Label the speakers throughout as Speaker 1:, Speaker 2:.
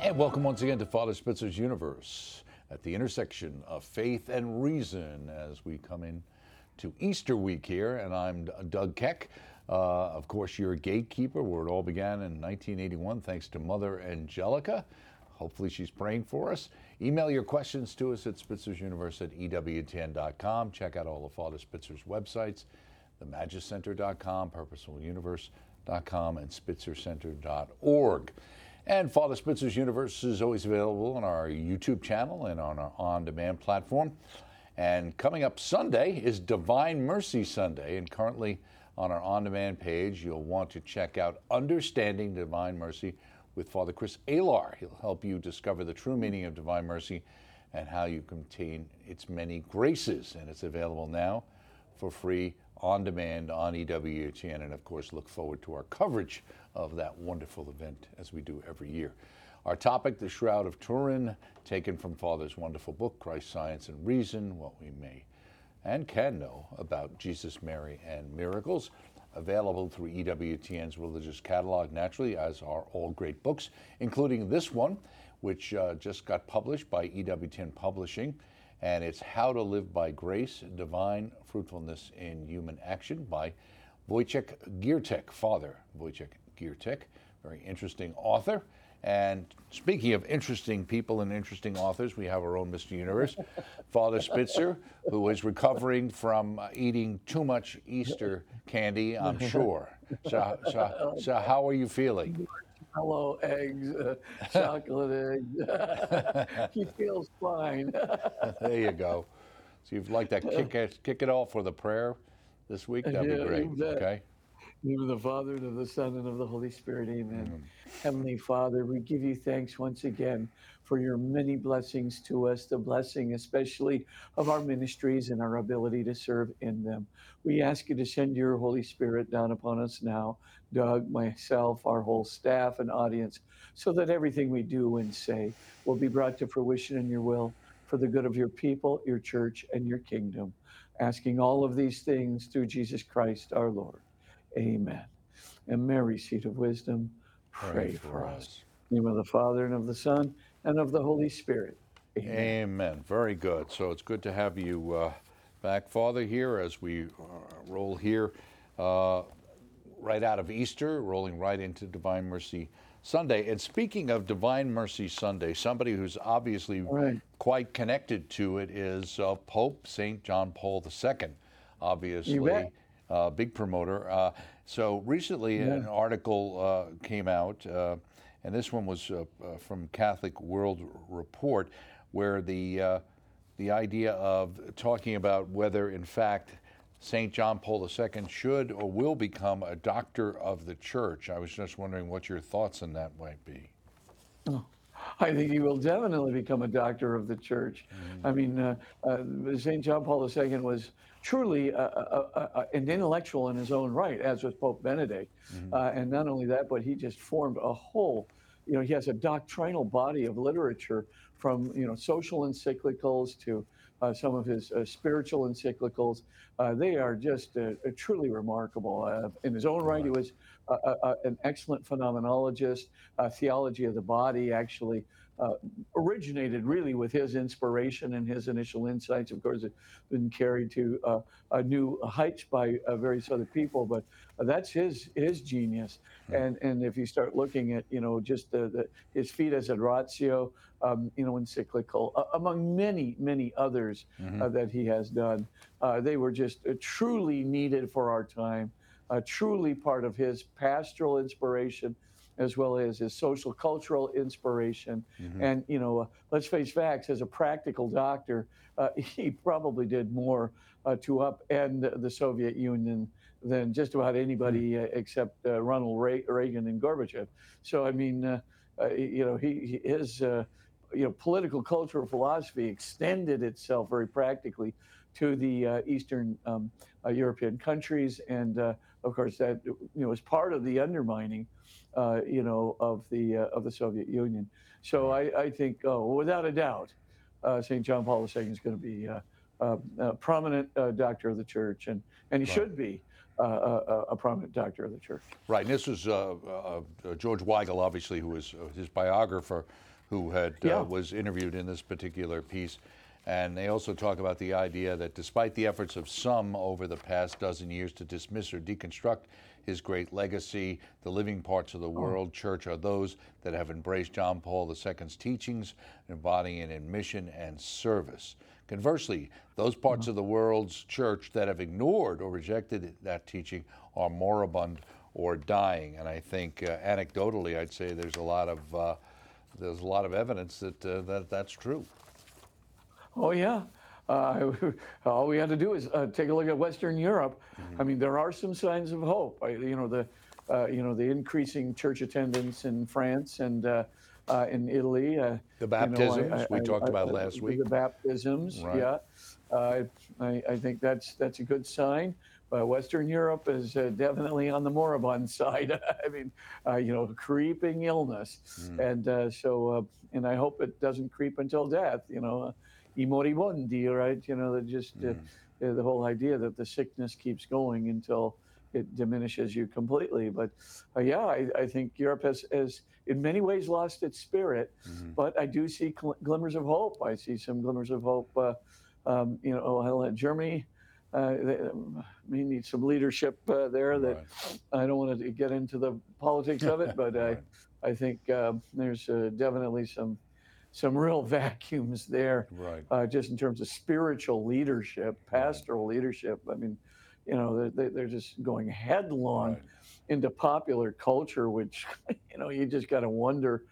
Speaker 1: And welcome once again to Father Spitzer's Universe, at the intersection of faith and reason as we come in to Easter week here. And I'm Doug Keck, of course, your gatekeeper, where it all began in 1981, thanks to Mother Angelica. Hopefully she's praying for us. Email your questions to us at spitzer'suniverse@ewtn.com. Check out all of Father Spitzer's websites, themagicenter.com, purposefuluniverse.com, and spitzercenter.org. And Father Spitzer's Universe is always available on our YouTube channel and on our on-demand platform. And coming up Sunday is Divine Mercy Sunday. And currently on our on-demand page, you'll want to check out Understanding Divine Mercy with Father Chris Alar. He'll help you discover the true meaning of Divine Mercy and how you can obtain its many graces. And it's available now for free on demand on EWTN, and of course look forward to our coverage of that wonderful event as we do every year. Our topic, the Shroud of Turin, taken from Father's wonderful book, Christ, Science, and Reason, What We May and Can Know About Jesus, Mary, and Miracles, available through EWTN's religious catalog, naturally, as are all great books, including this one, which just got published by EWTN Publishing. And it's How to Live by Grace, Divine Fruitfulness in Human Action by Wojciech Giertek, Father Wojciech Giertek, very interesting author. And speaking of interesting people and interesting authors, we have our own Mr. Universe, Father Spitzer, who is recovering from eating too much Easter candy, I'm sure. So how are you feeling?
Speaker 2: Hello, eggs, chocolate eggs. He feels fine.
Speaker 1: There you go. So you'd like to kick it off with a prayer this week? That'd be great. Okay.
Speaker 2: In the name of the Father, and of the Son, and of the Holy Spirit, amen. Heavenly Father, we give you thanks once again for your many blessings to us, the blessing especially of our ministries and our ability to serve in them. We ask you to send your Holy Spirit down upon us now, Doug, myself, our whole staff and audience, so that everything we do and say will be brought to fruition in your will for the good of your people, your church, and your kingdom. Asking all of these things through Jesus Christ our Lord. Amen. And Mary, seat of wisdom, pray for us. In the name of the Father, and of the Son, and of the Holy Spirit. Amen.
Speaker 1: Amen. Very good. So it's good to have you back, Father, here as we roll here right out of Easter, rolling right into Divine Mercy Sunday. And speaking of Divine Mercy Sunday, somebody who's obviously quite connected to it is Pope St. John Paul II, obviously. Big promoter. So recently an article came out, and this one was from Catholic World Report, where the idea of talking about whether, in fact, St. John Paul II should or will become a doctor of the Church. I was just wondering what your thoughts on that might be.
Speaker 2: Oh. I think he will definitely become a doctor of the Church. I mean, St. John Paul II was truly an intellectual in his own right, as was Pope Benedict. And not only that, but he just formed a whole, he has a doctrinal body of literature from, social encyclicals to some of his spiritual encyclicals. They are just truly remarkable. In his own right, he was an excellent phenomenologist. Theology of the body actually originated really with his inspiration and his initial insights. Of course, it's been carried to new heights by various other people, but that's his genius. And if you start looking at just his Fides et Ratio, encyclical, among many others that he has done, they were just truly needed for our time. Truly part of his pastoral inspiration, as well as his social cultural inspiration. And, let's face facts, as a practical doctor, he probably did more to upend the Soviet Union than just about anybody except Ronald Reagan and Gorbachev. So, I mean, his political cultural philosophy extended itself very practically to the Eastern European countries. And of course, that was part of the undermining, of the Soviet Union. So I think, without a doubt, St. John Paul II is going to be a prominent doctor of the Church, and he should be a prominent doctor of the Church.
Speaker 1: Right, and this was George Weigel, obviously, who was his biographer, who had
Speaker 2: Yeah.
Speaker 1: was interviewed in this particular piece. And they also talk about the idea that despite the efforts of some over the past dozen years to dismiss or deconstruct his great legacy, the living parts of the world church are those that have embraced John Paul II's teachings, embodying it in mission and service. Conversely, those parts of the world's church that have ignored or rejected that teaching are moribund or dying. And I think anecdotally, I'd say there's a lot of evidence that that's true.
Speaker 2: Oh yeah. All we had to do is take a look at Western Europe. I mean, there are some signs of hope. The increasing church attendance in France and in Italy.
Speaker 1: The baptisms we talked about last week.
Speaker 2: The baptisms,
Speaker 1: Right.
Speaker 2: yeah. I think that's a good sign. Western Europe is definitely on the moribund side. I mean, creeping illness, and and I hope it doesn't creep until death. I moribondi, right? That just the whole idea that the sickness keeps going until it diminishes you completely. But I think Europe has in many ways lost its spirit, but I do see glimmers of hope. I see some glimmers of hope. Germany. We need some leadership there. That
Speaker 1: Right.
Speaker 2: I don't want to get into the politics of it, but
Speaker 1: Right.
Speaker 2: I think there's definitely some real vacuums there,
Speaker 1: Right.
Speaker 2: just in terms of spiritual leadership, pastoral leadership. I mean, they're just going headlong
Speaker 1: Right.
Speaker 2: into popular culture, which you just got to wonder,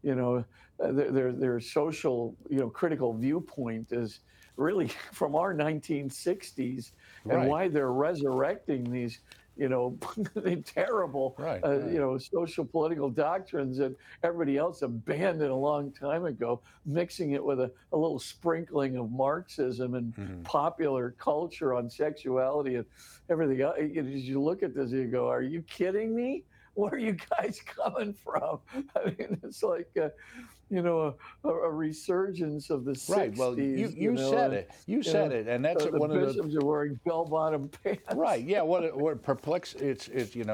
Speaker 2: their social, critical viewpoint is really from our 1960s, and
Speaker 1: Right.
Speaker 2: why they're resurrecting these, terrible,
Speaker 1: Right,
Speaker 2: social political doctrines that everybody else abandoned a long time ago, mixing it with a little sprinkling of Marxism and popular culture on sexuality and everything else. You look at this and you go, are you kidding me? Where are you guys coming from? I mean, it's like, a resurgence of the 60s.
Speaker 1: Right. Well, you said it. You said it, and that's
Speaker 2: the
Speaker 1: one of the
Speaker 2: bishops are wearing bell-bottom pants.
Speaker 1: right. Yeah. What perplex? It's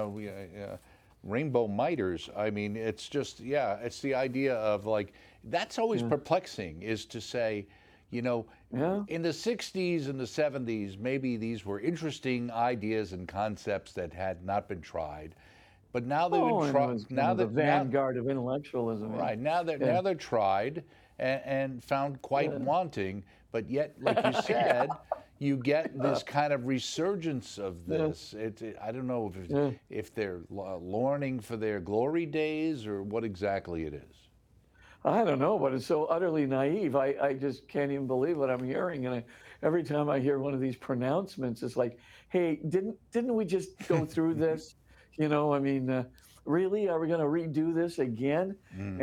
Speaker 1: rainbow miters. I mean, it's just it's the idea of like that's always perplexing is to say, in the 60s and the 70s, maybe these were interesting ideas and concepts that had not been tried. But now they've been tried. Now
Speaker 2: the
Speaker 1: that
Speaker 2: vanguard of intellectualism.
Speaker 1: right now they're tried and found quite wanting. But yet, like you said, you get this kind of resurgence of this. I don't know if they're lorning for their glory days or what exactly it is.
Speaker 2: I don't know, but it's so utterly naive. I just can't even believe what I'm hearing. And every time I hear one of these pronouncements, it's like, hey, didn't we just go through this? Really, are we going to redo this again?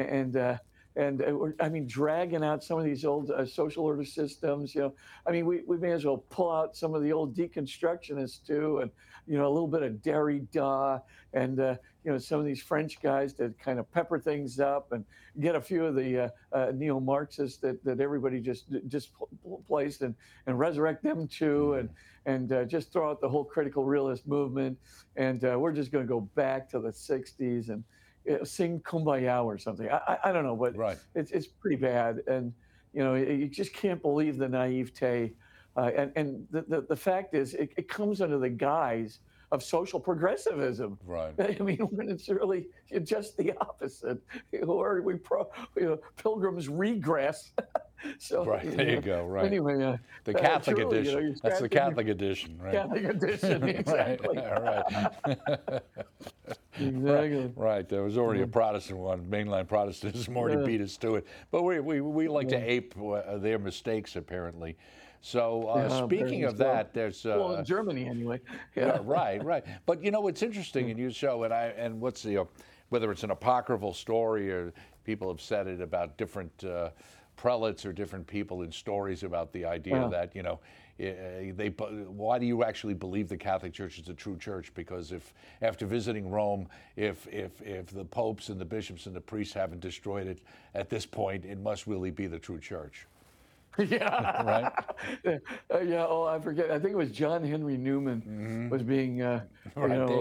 Speaker 2: I mean, dragging out some of these old social order systems. We may as well pull out some of the old deconstructionists too, and a little bit of Derrida, and some of these French guys to kind of pepper things up, and get a few of the neo-Marxists that everybody just placed, and resurrect them too, and just throw out the whole critical realist movement, and we're just going to go back to the 60s and sing Kumbaya or something. I don't know, but it's pretty bad, and you just can't believe the naivete, and the fact is it comes under the guise of social progressivism.
Speaker 1: Right.
Speaker 2: I mean, when it's really just the opposite. Or pilgrims regress. So
Speaker 1: right. There you go. Right.
Speaker 2: Anyway,
Speaker 1: the Catholic
Speaker 2: truly,
Speaker 1: edition. That's the Catholic edition, right?
Speaker 2: Catholic edition, exactly.
Speaker 1: right.
Speaker 2: Exactly.
Speaker 1: Right. There was already a Protestant one. Mainline Protestantism already beat us to it. But we like to ape their mistakes, apparently. So speaking of that, there's
Speaker 2: well, in Germany anyway.
Speaker 1: Yeah. Right. But it's interesting in your show, and what's the whether it's an apocryphal story or people have said it about different prelates or different people in stories about the idea that why do you actually believe the Catholic Church is a true church? Because if after visiting Rome, if the popes and the bishops and the priests haven't destroyed it at this point, it must really be the true church.
Speaker 2: Yeah.
Speaker 1: Right.
Speaker 2: Oh, I forget. I think it was John Henry Newman was being,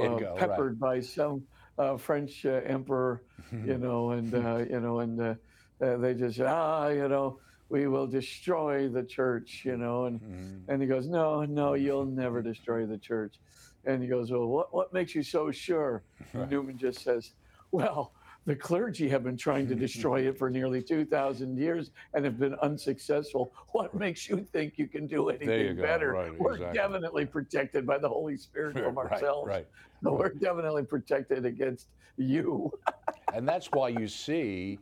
Speaker 2: peppered by some French emperor, and They just say, we will destroy the church, and he goes, no, no, you'll never destroy the church. And he goes, well, what makes you so sure? And
Speaker 1: Right.
Speaker 2: Newman just says, well, the clergy have been trying to destroy it for nearly 2,000 years and have been unsuccessful. What makes you think you can do
Speaker 1: There you
Speaker 2: anything
Speaker 1: go.
Speaker 2: better?
Speaker 1: Right.
Speaker 2: We're
Speaker 1: Exactly.
Speaker 2: definitely protected by the Holy Spirit from
Speaker 1: Right.
Speaker 2: ourselves.
Speaker 1: Right.
Speaker 2: So
Speaker 1: Right.
Speaker 2: we're definitely protected against you.
Speaker 1: And that's why you see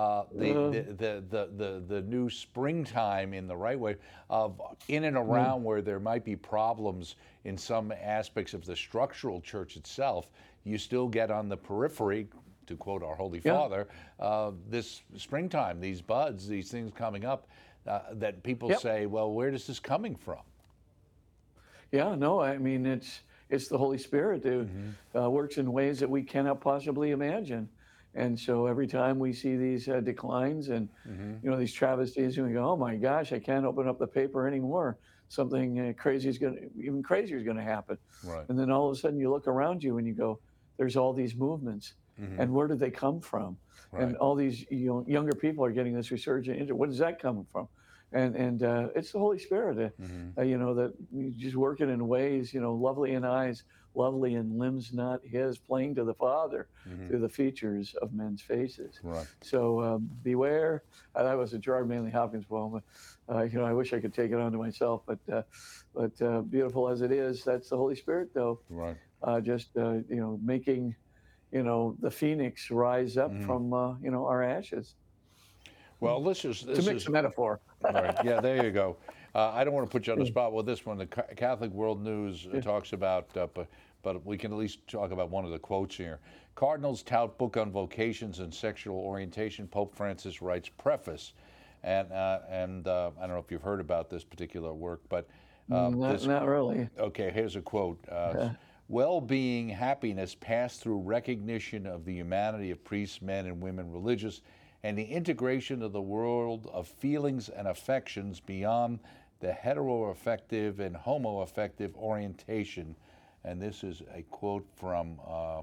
Speaker 1: the new springtime in the right way of in and around where there might be problems in some aspects of the structural church itself. You still get on the periphery, to quote our Holy
Speaker 2: Yeah.
Speaker 1: Father, this springtime, these buds, these things coming up that people
Speaker 2: Yep.
Speaker 1: say, well, where is this coming from?
Speaker 2: Yeah, no, I mean it's the Holy Spirit who works in ways that we cannot possibly imagine, and so every time we see these declines and these travesties, and we go, oh my gosh, I can't open up the paper anymore. Something even crazier is going to happen,
Speaker 1: Right.
Speaker 2: and then all of a sudden you look around you and you go, there's all these movements, and where did they come from? And
Speaker 1: Right.
Speaker 2: all these younger people are getting this resurgent interest. What is that coming from? And it's the Holy Spirit, that he's just working in ways, lovely in eyes, lovely in limbs not his, plain to the Father through the features of men's faces.
Speaker 1: Right.
Speaker 2: So beware. That was a Gerard Manley Hopkins poem. I wish I could take it onto myself, but beautiful as it is, that's the Holy Spirit, though.
Speaker 1: Right.
Speaker 2: Just making the phoenix rise up from our ashes.
Speaker 1: Well, this is
Speaker 2: To mix a metaphor.
Speaker 1: right. Yeah, there you go. I don't want to put you on the spot with this one. The Catholic World News talks about, but we can at least talk about one of the quotes here. Cardinals tout book on vocations and sexual orientation. Pope Francis writes preface, and I don't know if you've heard about this particular work, but
Speaker 2: Not really.
Speaker 1: okay, here's a quote. Well-being, happiness pass through recognition of the humanity of priests, men and women, religious, and the integration of the world of feelings and affections beyond the heteroaffective and homoaffective orientation. And this is a quote from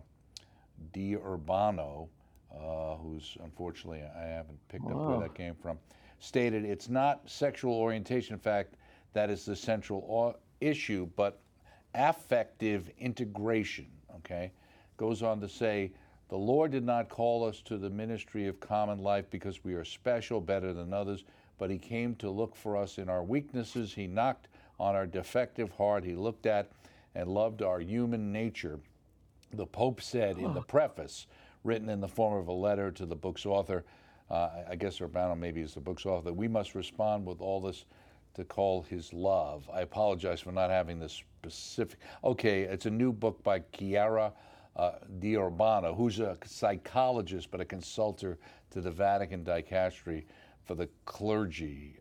Speaker 1: Di Urbano, who's unfortunately, I haven't picked up where that came from, stated, it's not sexual orientation, in fact, that is the central issue, but affective integration, okay? Goes on to say, the Lord did not call us to the ministry of common life because we are special, better than others, but he came to look for us in our weaknesses. He knocked on our defective heart. He looked at and loved our human nature. The Pope said in the preface, written in the form of a letter to the book's author, I guess Urbano maybe is the book's author, we must respond with all this to call his love. I apologize for not having the specific. Okay, it's a new book by Chiara Di Urbano, who's a psychologist but a consultant to the Vatican Dicastery for the clergy.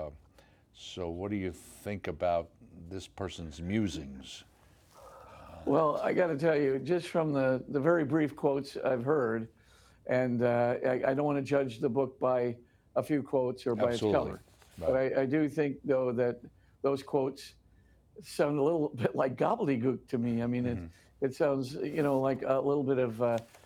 Speaker 1: So what do you think about this person's musings?
Speaker 2: Well, I got to tell you, just from the very brief quotes I've heard, and I don't want to judge the book by a few quotes or by its
Speaker 1: Absolutely.
Speaker 2: cover. But I do think, though, that those quotes sound a little bit like gobbledygook to me. I mean, it sounds, like a little bit of,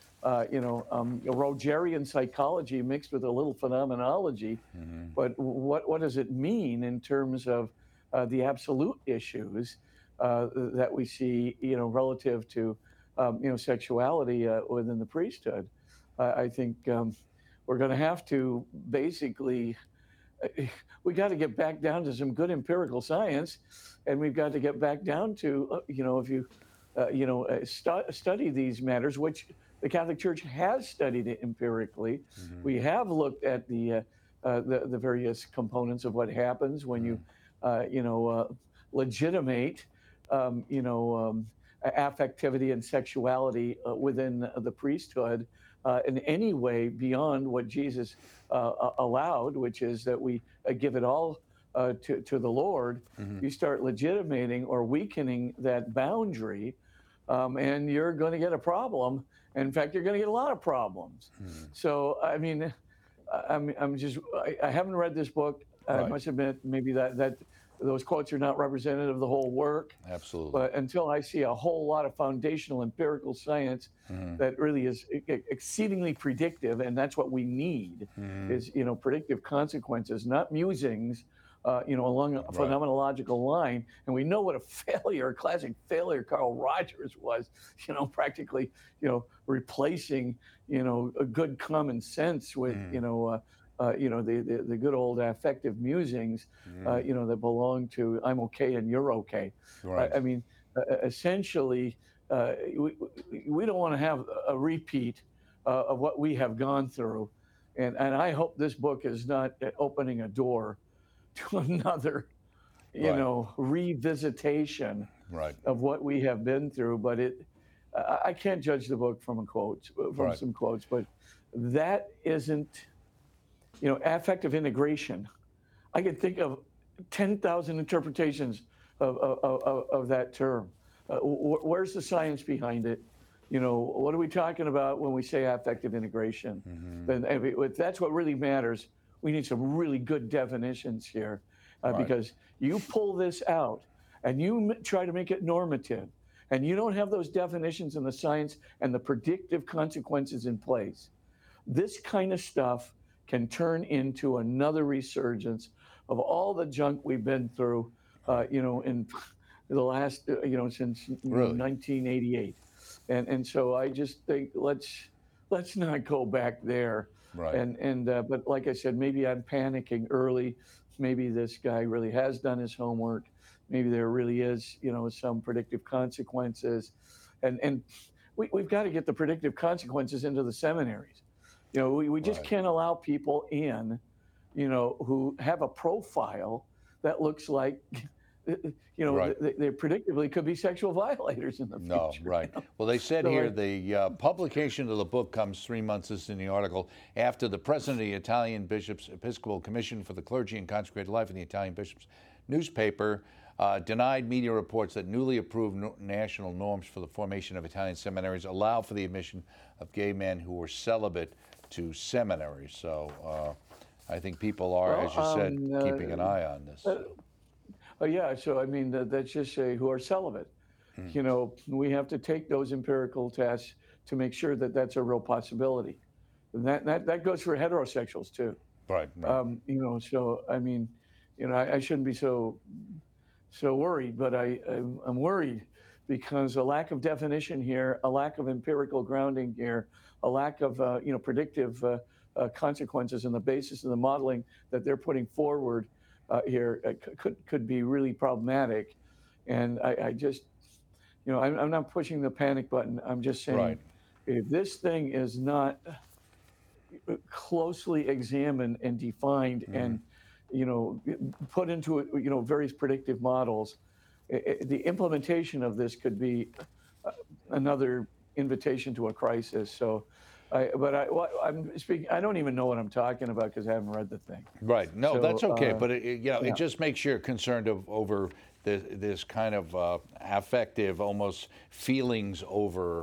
Speaker 2: Rogerian psychology mixed with a little phenomenology. But what does it mean in terms of the absolute issues that we see, relative to, sexuality within the priesthood? I think we're going to have to basically. We got to get back down to some good empirical science, and we've got to get back down to, if you, study these matters, which the Catholic Church has studied it empirically. We have looked at the various components of what happens when you, legitimate, affectivity and sexuality within the priesthood in any way beyond what Jesus allowed, which is that we give it all to the Lord. You start legitimating or weakening that boundary, and you're going to get a problem. In fact, you're going to get a lot of problems. So, I mean, I haven't read this book. I
Speaker 1: Right.
Speaker 2: must admit, maybe that those quotes are not representative of the whole work.
Speaker 1: Absolutely.
Speaker 2: But until I see a whole lot of foundational empirical science that really is exceedingly predictive, and that's what we need, is predictive consequences, not musings, along a phenomenological line. And we know what a failure, a classic failure, Carl Rogers was, practically, replacing, a good common sense with, the good old affective musings, that belong to I'm okay and you're okay.
Speaker 1: Right.
Speaker 2: I mean, essentially, we don't want to have a repeat of what we have gone through. And I hope this book is not opening a door to another, revisitation of what we have been through. But I can't judge the book from some quotes, but that isn't, affective integration. I can think of 10,000 interpretations of that term. Where's the science behind it? What are we talking about when we say affective integration? And if that's what really matters, we need some really good definitions here, because you pull this out and you try to make it normative, and you don't have those definitions in the science and the predictive consequences in place, this kind of stuff can turn into another resurgence of all the junk we've been through, in the last, since 1988. And so I just think let's not go back there.
Speaker 1: Right.
Speaker 2: But like I said, maybe I'm panicking early. Maybe this guy really has done his homework. Maybe there really is, some predictive consequences, and we've got to get the predictive consequences into the seminaries. We just can't allow people in, who have a profile that looks like, they predictably could be sexual violators in the future.
Speaker 1: No, right. Well, they said
Speaker 2: So
Speaker 1: here the publication of the book comes 3 months, this is in the article, after the president of the Italian Bishops' Episcopal Commission for the Clergy and Consecrated Life in the Italian Bishops newspaper denied media reports that newly approved national norms for the formation of Italian seminaries allow for the admission of gay men who were celibate to seminaries. So I think people are, as you said, keeping an eye on this.
Speaker 2: Yeah, so I mean, that's just say who are celibate. We have to take those empirical tests to make sure that that's a real possibility. And that goes for heterosexuals too.
Speaker 1: Right.
Speaker 2: So I mean, I shouldn't be so worried, but I'm worried because a lack of definition here, a lack of empirical grounding here, a lack of predictive consequences in the basis of the modeling that they're putting forward here could be really problematic. And I just, I'm not pushing the panic button. I'm just saying, if this thing is not closely examined and defined and put into various predictive models, the implementation of this could be another invitation to a crisis. So, I'm speaking. I don't even know what I'm talking about because I haven't read the thing.
Speaker 1: Right. No, so, that's okay. But it just makes you concerned over this kind of affective, almost feelings over,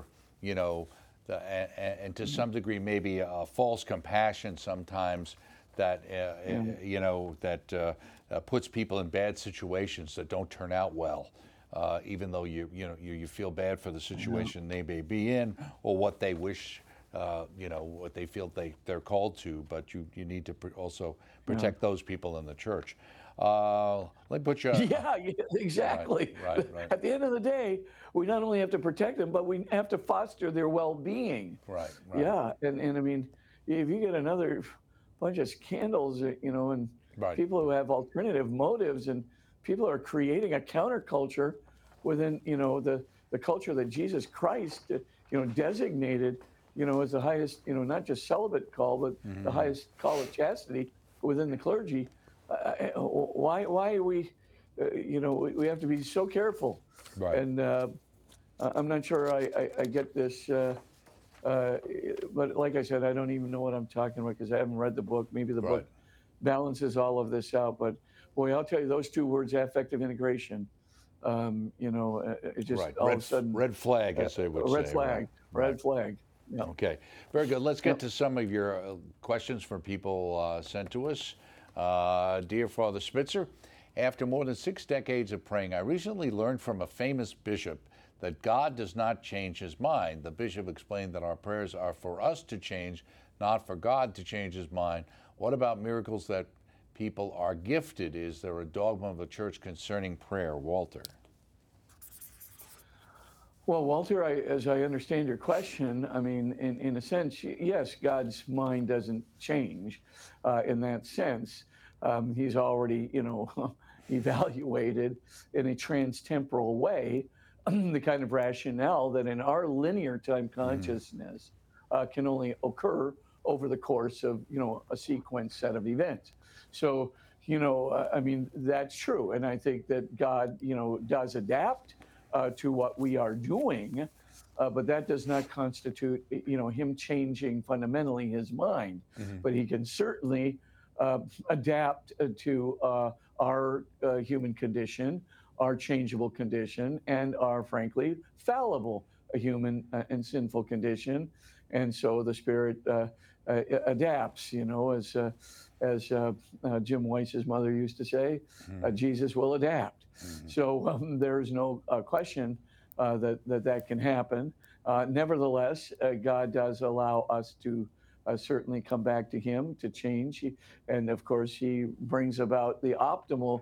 Speaker 1: and to some degree maybe a false compassion sometimes that that puts people in bad situations that don't turn out well. Even though you feel bad for the situation they may be in or what they wish. What they feel they're called to, but you need to also protect those people in the church. Let me put you.
Speaker 2: Yeah, exactly.
Speaker 1: Right.
Speaker 2: At the end of the day, we not only have to protect them, but we have to foster their well-being.
Speaker 1: Right.
Speaker 2: Yeah, and I mean, if you get another bunch of scandals, and people who have alternative motives, and people are creating a counterculture within, the culture that Jesus Christ, designated. As the highest, not just celibate call, but the highest call of chastity within the clergy. Why are we, we have to be so careful.
Speaker 1: Right.
Speaker 2: And I'm not sure I get this, but like I said, I don't even know what I'm talking about because I haven't read the book. Maybe the book balances all of this out. But boy, I'll tell you, those two words, affective integration, it just all of a sudden.
Speaker 1: Red flag, as they would say.
Speaker 2: Red flag. Red flag. Yeah.
Speaker 1: Okay, very good. Let's get to some of your questions from people sent to us. Dear Father Spitzer, After more than 6 decades of praying, I recently learned from a famous bishop that God does not change his mind. The bishop explained that our prayers are for us to change, not for God to change his mind. What about miracles that people are gifted? Is there a dogma of the church concerning prayer? Walter.
Speaker 2: Well, Walter, as I understand your question, I mean, in a sense, yes, God's mind doesn't change in that sense. He's already, evaluated in a trans-temporal way the kind of rationale that in our linear time consciousness can only occur over the course of, a sequence set of events. So, I mean, that's true. And I think that God, does adapt to what we are doing, but that does not constitute, him changing fundamentally his mind. But he can certainly adapt to our human condition, our changeable condition, and our frankly fallible human and sinful condition. And so the Spirit adapts, as Jim Weiss's mother used to say, Jesus will adapt. So there's no question that can happen. Nevertheless, God does allow us to certainly come back to him to change. And of course, he brings about the optimal,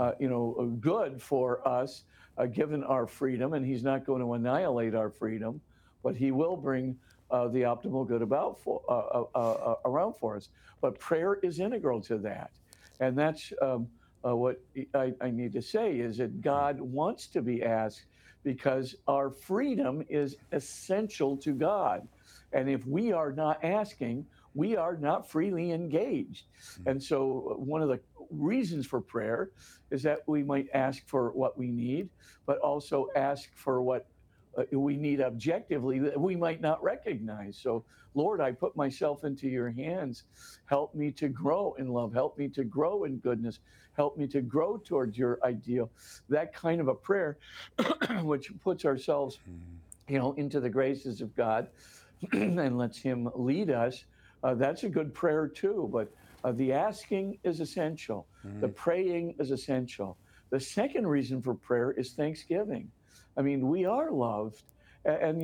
Speaker 2: good for us, given our freedom. And he's not going to annihilate our freedom, but he will bring the optimal good about around for us. But prayer is integral to that. And that's what I need to say is that God wants to be asked because our freedom is essential to God. And if we are not asking, we are not freely engaged. And so one of the reasons for prayer is that we might ask for what we need, but also ask for what we need objectively that we might not recognize. So, Lord, I put myself into your hands. Help me to grow in love. Help me to grow in goodness. Help me to grow towards your ideal. That kind of a prayer, which puts ourselves, into the graces of God and lets him lead us. That's a good prayer too. But the asking is essential. The praying is essential. The second reason for prayer is thanksgiving. I mean, we are loved, and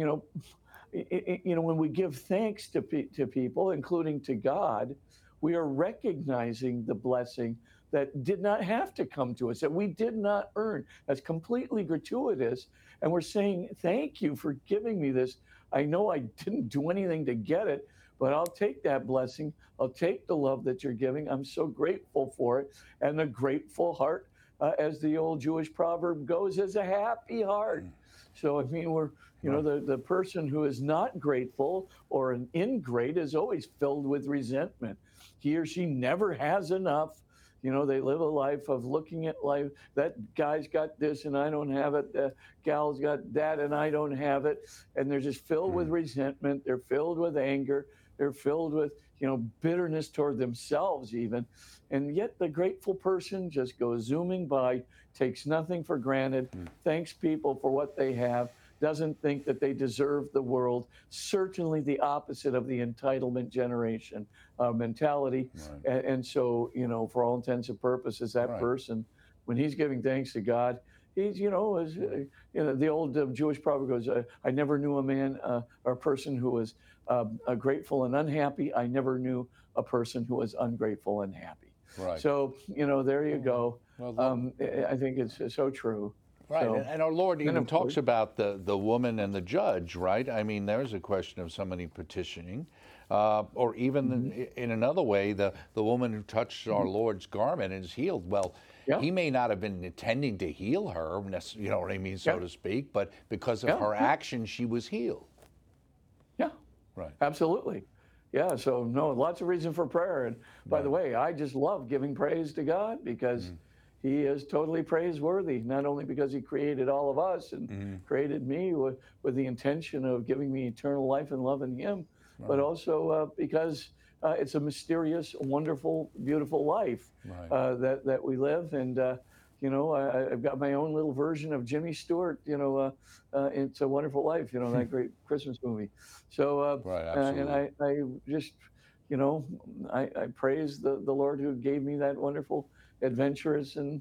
Speaker 2: when we give thanks to people, including to God, we are recognizing the blessing that did not have to come to us, that we did not earn, as completely gratuitous. And we're saying, thank you for giving me this. I know I didn't do anything to get it, but I'll take that blessing. I'll take the love that you're giving. I'm so grateful for it. And a grateful heart, as the old Jewish proverb goes, is a happy heart. So, I mean, we're, the person who is not grateful or an ingrate is always filled with resentment. He or she never has enough. They live a life of looking at life. That guy's got this and I don't have it. The gal's got that and I don't have it. And they're just filled with resentment. They're filled with anger. They're filled with, bitterness toward themselves even. And yet the grateful person just goes zooming by, takes nothing for granted, thanks people for what they have, doesn't think that they deserve the world. Certainly the opposite of the entitlement generation mentality. Right. And so, for all intents and purposes, that person, when he's giving thanks to God, he's, the old Jewish proverb goes, I never knew a man or a person who was grateful and unhappy. I never knew a person who was ungrateful and happy. Right. So, there you go. Well, I think it's so true.
Speaker 1: Right,
Speaker 2: So,
Speaker 1: and our Lord even talks about the woman and the judge, right? I mean, there's a question of somebody petitioning, or even in another way, the woman who touched our Lord's garment and is healed. Well, he may not have been intending to heal her, you know what I mean, so to speak, but because of her action, she was healed.
Speaker 2: Yeah, right. Absolutely. Yeah, so no, lots of reason for prayer. And by the way, I just love giving praise to God because he is totally praiseworthy, not only because he created all of us and created me with the intention of giving me eternal life and love in him, but also because it's a mysterious, wonderful, beautiful life that we live. And, I've got my own little version of Jimmy Stewart, It's a Wonderful Life, that great Christmas movie. So, and I just, I praise the Lord who gave me that wonderful, adventurous, and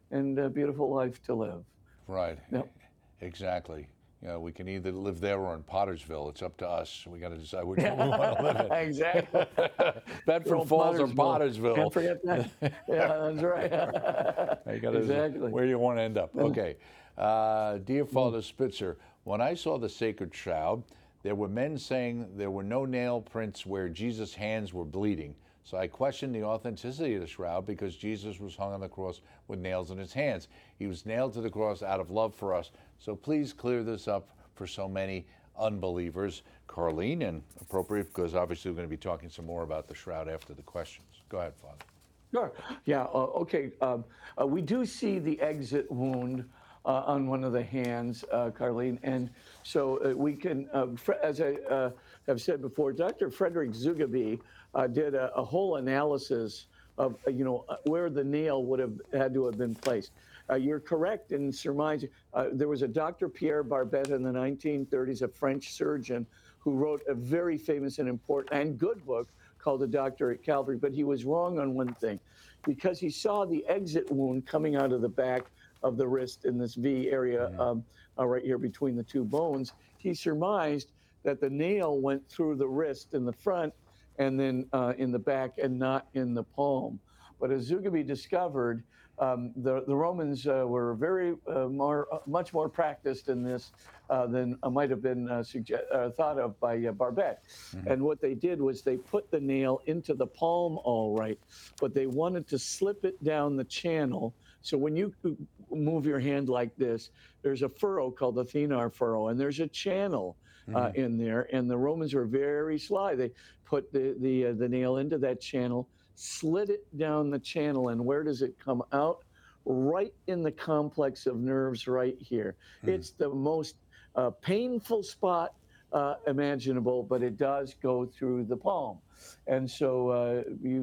Speaker 2: and a beautiful life to live.
Speaker 1: Right.
Speaker 2: Yep.
Speaker 1: Exactly. You know, we can either live there or in Pottersville. It's up to us. We got to decide which one we want to live in.
Speaker 2: Exactly.
Speaker 1: Bedford
Speaker 2: Old
Speaker 1: Falls or
Speaker 2: Pottersville. Can't
Speaker 1: Pottersville.
Speaker 2: forget that. Yeah, that's right.
Speaker 1: You got to
Speaker 2: Exactly.
Speaker 1: where you want to end up. Okay. Dear Father Spitzer, when I saw the sacred shroud, there were men saying there were no nail prints where Jesus' hands were bleeding. So I questioned the authenticity of the shroud because Jesus was hung on the cross with nails in his hands. He was nailed to the cross out of love for us. So please clear this up for so many unbelievers. Carlene, and appropriate because obviously we're going to be talking some more about the shroud after the questions. Go ahead, Father.
Speaker 2: Sure. Yeah. Okay. We do see the exit wound on one of the hands, Carlene, and so we can, as I have said before, Dr. Frederick Zugabe did a whole analysis of where the nail would have had to have been placed. You're correct in surmising. There was a Dr. Pierre Barbet in the 1930s, a French surgeon, who wrote a very famous and important and good book called The Doctor at Calvary, but he was wrong on one thing, because he saw the exit wound coming out of the back of the wrist in this V area right here between the two bones. He surmised that the nail went through the wrist in the front and then in the back and not in the palm. But as Zugabe discovered, the Romans were much more practiced in this than might have been thought of by Barbet. And what they did was they put the nail into the palm all right, but they wanted to slip it down the channel. So when you move your hand like this, there's a furrow called the thenar furrow, and there's a channel in there. And the Romans were very sly. They put the nail into that channel, slid it down the channel, and where does it come out? Right in the complex of nerves right here. It's the most painful spot imaginable, but it does go through the palm. And so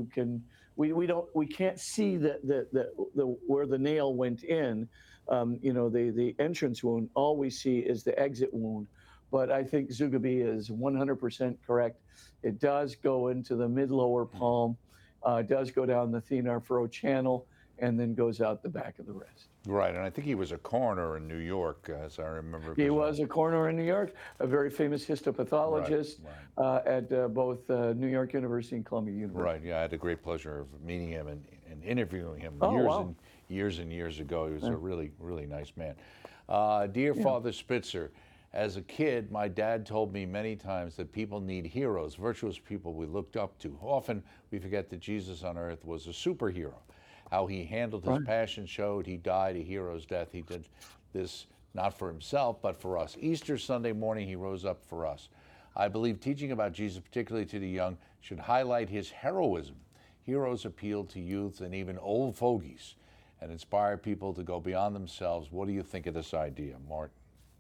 Speaker 2: we can't see where the nail went in. The entrance wound, all we see is the exit wound. But I think Zugabe is 100% correct. It does go into the mid-lower palm, does go down the thenar furrow channel, and then goes out the back of the wrist.
Speaker 1: Right, and I think he was a coroner in New York, as I remember.
Speaker 2: He was a coroner in New York, a very famous histopathologist at both New York University and Columbia University.
Speaker 1: Right, yeah, I had the great pleasure of meeting him and interviewing him years and years ago. He was a really, really nice man. Dear Father Spitzer, as a kid, my dad told me many times that people need heroes, virtuous people we looked up to. Often we forget that Jesus on earth was a superhero. How he handled his passion showed he died a hero's death. He did this not for himself, but for us. Easter Sunday morning, he rose up for us. I believe teaching about Jesus, particularly to the young, should highlight his heroism. Heroes appeal to youth and even old fogies and inspire people to go beyond themselves. What do you think of this idea, Martin?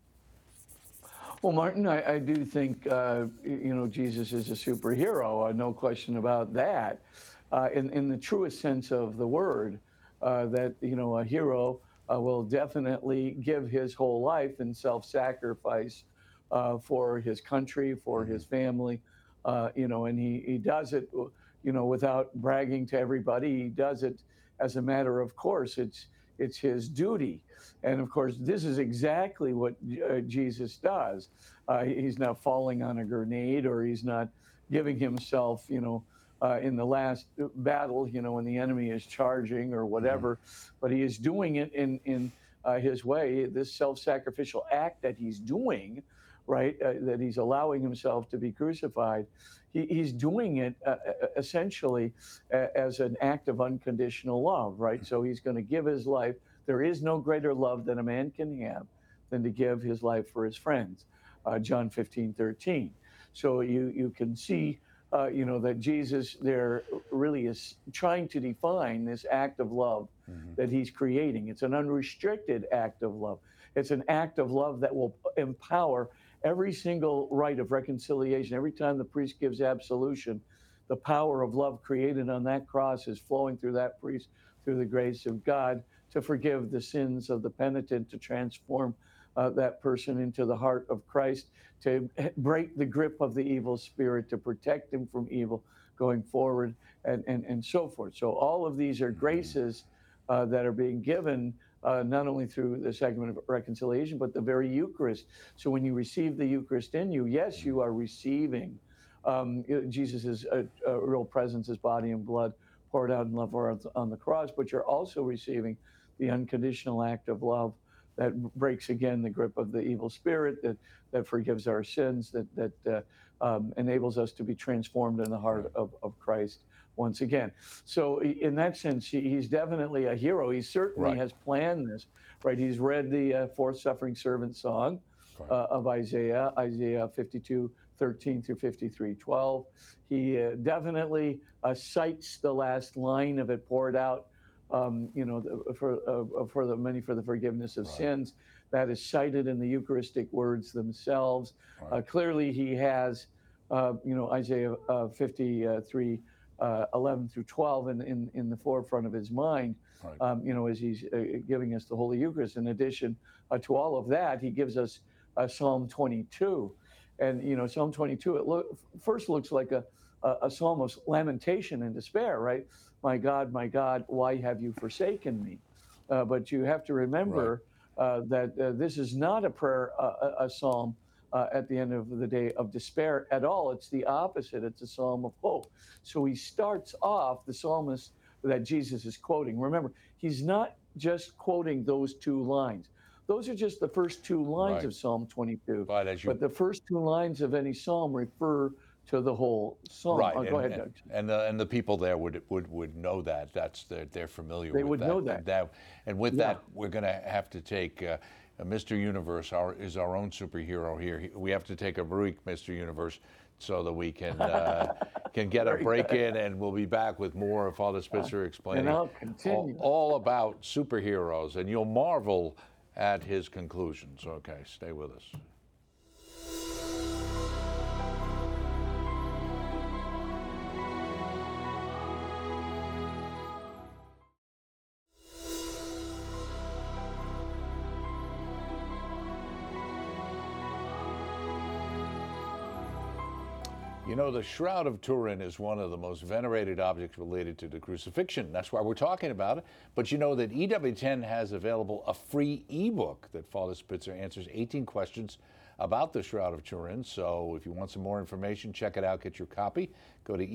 Speaker 2: Well, Martin, I do think, Jesus is a superhero, no question about that. In the truest sense of the word, that a hero will definitely give his whole life in self-sacrifice for his country, for his family, and he does it, without bragging to everybody. He does it as a matter of course. It's his duty, and of course, this is exactly what Jesus does. He's not falling on a grenade, or he's not giving himself, in the last battle, when the enemy is charging or whatever, but he is doing it in his way. This self-sacrificial act that he's doing, right, that he's allowing himself to be crucified, he's doing it essentially as an act of unconditional love, right? So he's going to give his life. There is no greater love that a man can have than to give his life for his friends, John 15:13. So you can see that Jesus there really is trying to define this act of love that he's creating. It's an unrestricted act of love. It's an act of love that will empower every single rite of reconciliation. Every time the priest gives absolution, the power of love created on that cross is flowing through that priest, through the grace of God, to forgive the sins of the penitent, to transform that person into the heart of Christ, to break the grip of the evil spirit, to protect him from evil going forward, and so forth. So all of these are graces that are being given not only through the sacrament of reconciliation, but the very Eucharist. So when you receive the Eucharist in you, yes, you are receiving Jesus' real presence, his body and blood poured out in love for us on the cross, but you're also receiving the unconditional act of love that breaks again the grip of the evil spirit, that forgives our sins, that enables us to be transformed in the heart of Christ once again. So in that sense, he's definitely a hero. He certainly has planned this, right? He's read the fourth suffering servant song of Isaiah 52:13 through 53:12. He definitely cites the last line of it, poured out, for the forgiveness of sins. That is cited in the Eucharistic words themselves. Clearly, he has, Isaiah 53. 11 through 12 in the forefront of his mind, as he's giving us the Holy Eucharist. In addition to all of that, he gives us Psalm 22. And, Psalm 22, first looks like a psalm of lamentation and despair, right? My God, why have you forsaken me? But you have to remember that this is not a prayer, a psalm at the end of the day of despair at all. It's the opposite. It's a psalm of hope. So he starts off, the psalmist that Jesus is quoting. Remember, he's not just quoting those two lines. Those are just the first two lines of Psalm 22. But the first two lines of any psalm refer to the whole psalm.
Speaker 1: Right.
Speaker 2: Go ahead, Doug.
Speaker 1: And the people there would know that. They're familiar with that.
Speaker 2: They would know that.
Speaker 1: And with that, we're going to have to take Mr. Universe is our own superhero here. We have to take a break, Mr. Universe, so that we can get a break in, and we'll be back with more of Father Spitzer explaining all about superheroes, and you'll marvel at his conclusions. Okay, stay with us. The Shroud of Turin is one of the most venerated objects related to the crucifixion. That's why we're talking about it. But you know that EWTN has available a free ebook that Father Spitzer answers 18 questions about the Shroud of Turin. So if you want some more information, check it out, get your copy. Go to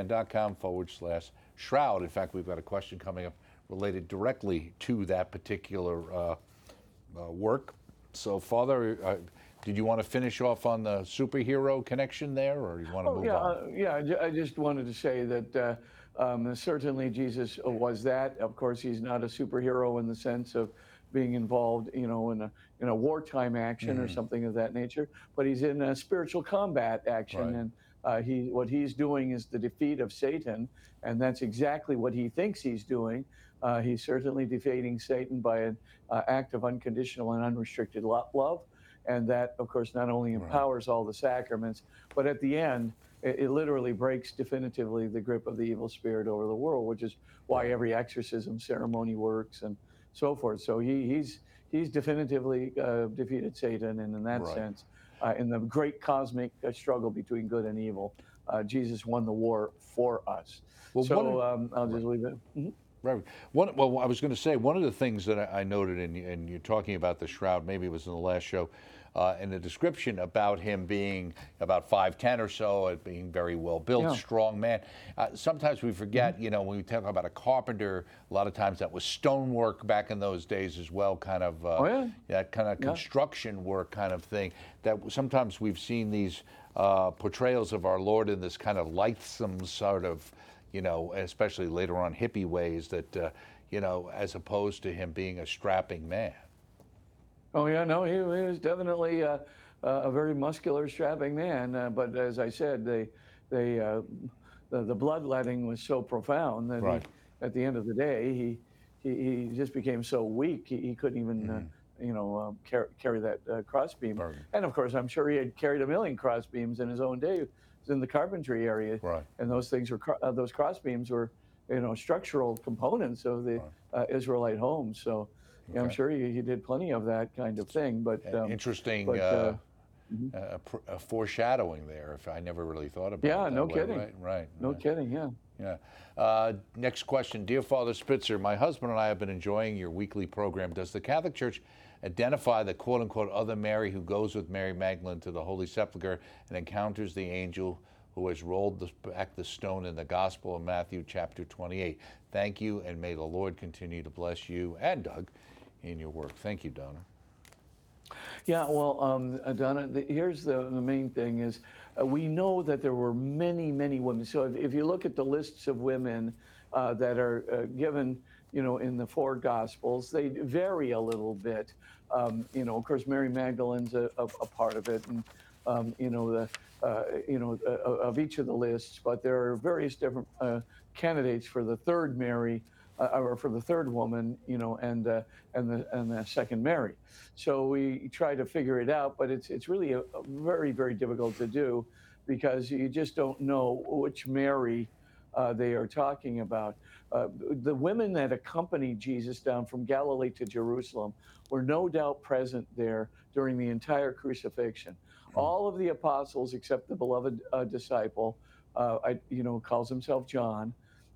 Speaker 1: EWTN.com/shroud. In fact, we've got a question coming up related directly to that particular work. So, Father, did you want to finish off on the superhero connection there, or you want to move on?
Speaker 2: I just wanted to say that certainly Jesus was that. Of course, he's not a superhero in the sense of being involved, in a wartime action or something of that nature, but he's in a spiritual combat action, and what he's doing is the defeat of Satan, and that's exactly what he thinks he's doing. He's certainly defeating Satan by an act of unconditional and unrestricted love. And that, of course, not only empowers all the sacraments, but at the end, it literally breaks definitively the grip of the evil spirit over the world, which is why every exorcism ceremony works and so forth. So he's definitively defeated Satan, and in that sense, in the great cosmic struggle between good and evil, Jesus won the war for us. Well, I'll just leave it. Mm-hmm.
Speaker 1: Right. Well, I was going to say, one of the things that I noted, and you're talking about the shroud, maybe it was in the last show, in the description about him being about 5'10" or so, being very well built, strong man. Sometimes we forget, when we talk about a carpenter, a lot of times that was stonework back in those days as well, kind of that kind of construction work kind of thing. That sometimes we've seen these portrayals of our Lord in this kind of lithesome sort of, especially later on hippie ways that, as opposed to him being a strapping man.
Speaker 2: Oh, yeah, no, he was definitely a very muscular, strapping man. But as I said, the bloodletting was so profound that at the end of the day, he just became so weak, he couldn't even, carry that crossbeam. And of course, I'm sure he had carried a million crossbeams in his own day. In the carpentry area, and those things were those crossbeams were, structural components of the Israelite homes. So I'm sure he did plenty of that kind of thing. But
Speaker 1: interesting. a foreshadowing there. If I never really thought about it
Speaker 2: Yeah,
Speaker 1: that
Speaker 2: no
Speaker 1: way.
Speaker 2: kidding.
Speaker 1: Right.
Speaker 2: No kidding, yeah.
Speaker 1: Yeah. Next question. Dear Father Spitzer, my husband and I have been enjoying your weekly program. Does the Catholic Church identify the quote-unquote other Mary who goes with Mary Magdalene to the Holy Sepulchre and encounters the angel who has rolled back the stone in the Gospel of Matthew chapter 28? Thank you, and may the Lord continue to bless you and Doug in your work. Thank you, Donna.
Speaker 2: Yeah, well, Donna, here's the main thing is we know that there were many, many women. So if you look at the lists of women that are given, in the four Gospels, they vary a little bit. Of course, Mary Magdalene's a part of it, and of each of the lists. But there are various different candidates for the third Mary, or for the third woman, and the second Mary. So we try to figure it out, but it's really a very, very difficult to do because you just don't know which Mary they are talking about. The women that accompanied Jesus down from Galilee to Jerusalem were no doubt present there during the entire crucifixion. All of the apostles, except the beloved disciple, calls himself John,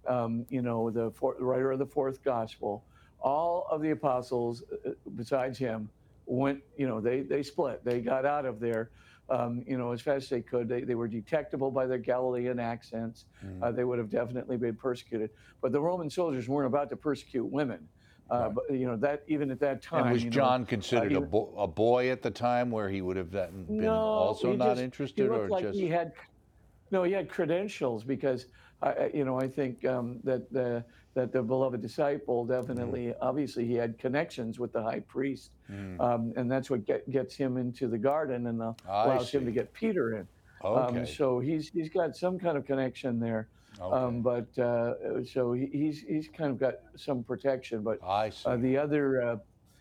Speaker 2: the writer of the fourth gospel, all of the apostles besides him went, they split. They got out of there, as fast as they could. They were detectable by their Galilean accents. They would have definitely been persecuted. But the Roman soldiers weren't about to persecute women.
Speaker 1: Right.
Speaker 2: But that even at that time.
Speaker 1: And was John considered a boy at the time, where he would have been also not interested,
Speaker 2: he looked
Speaker 1: or
Speaker 2: like
Speaker 1: just?
Speaker 2: He had credentials because I think that the beloved disciple definitely, obviously, he had connections with the high priest, and that's what gets him into the garden and allows him to get Peter in.
Speaker 1: Okay.
Speaker 2: So he's got some kind of connection there.
Speaker 1: Okay.
Speaker 2: So he's kind of got some protection. But
Speaker 1: I see.
Speaker 2: the other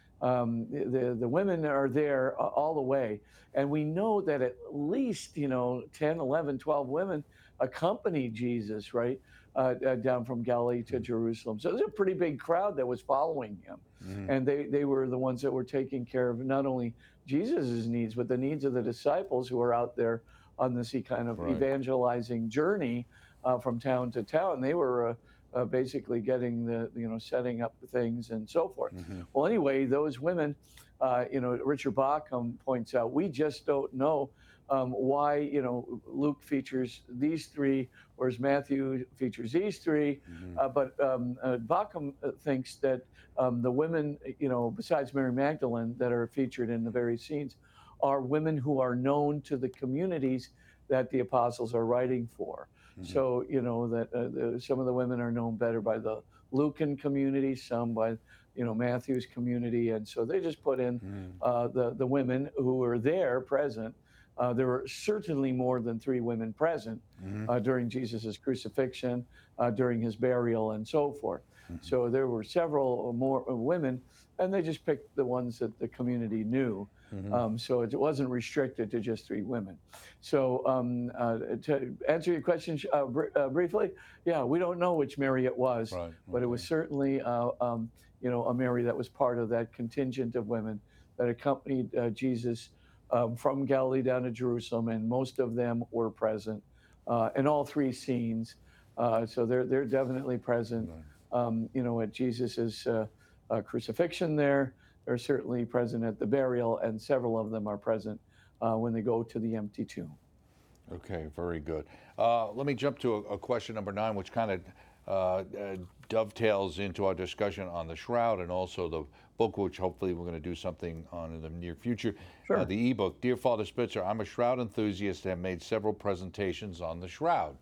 Speaker 2: the women are there all the way, and we know that at least 10, 11, 12 women accompanied Jesus, right, down from Galilee to Jerusalem. So there's a pretty big crowd that was following him, and they were the ones that were taking care of not only Jesus's needs, but the needs of the disciples who were out there on this kind of evangelizing journey from town to town. They were basically getting setting up things and so forth. Well, anyway, those women, Richard Bauckham points out, we just don't know why, Luke features these three, whereas Matthew features these three. But Bauckham thinks that the women, besides Mary Magdalene, that are featured in the various scenes, are women who are known to the communities that the apostles are writing for. So, that some of the women are known better by the Lucan community, some by, Matthew's community. And so they just put in the women who were there present. There were certainly more than three women present during Jesus's crucifixion, during his burial, and so forth. So there were several more women, and they just picked the ones that the community knew. So it wasn't restricted to just three women. So to answer your question briefly, yeah, we don't know which Mary it was, but it was certainly a Mary that was part of that contingent of women that accompanied Jesus from Galilee down to Jerusalem, and most of them were present in all three scenes. So they're definitely present, at Jesus's crucifixion there. They're certainly present at the burial, and several of them are present when they go to the empty tomb.
Speaker 1: Okay, very good. Let me jump to a question number 9, which kind of dovetails into our discussion on the Shroud and also the book, which hopefully we're going to do something on in the near future.
Speaker 2: Sure.
Speaker 1: The ebook. Dear Father Spitzer, I'm a Shroud enthusiast and have made several presentations on the Shroud.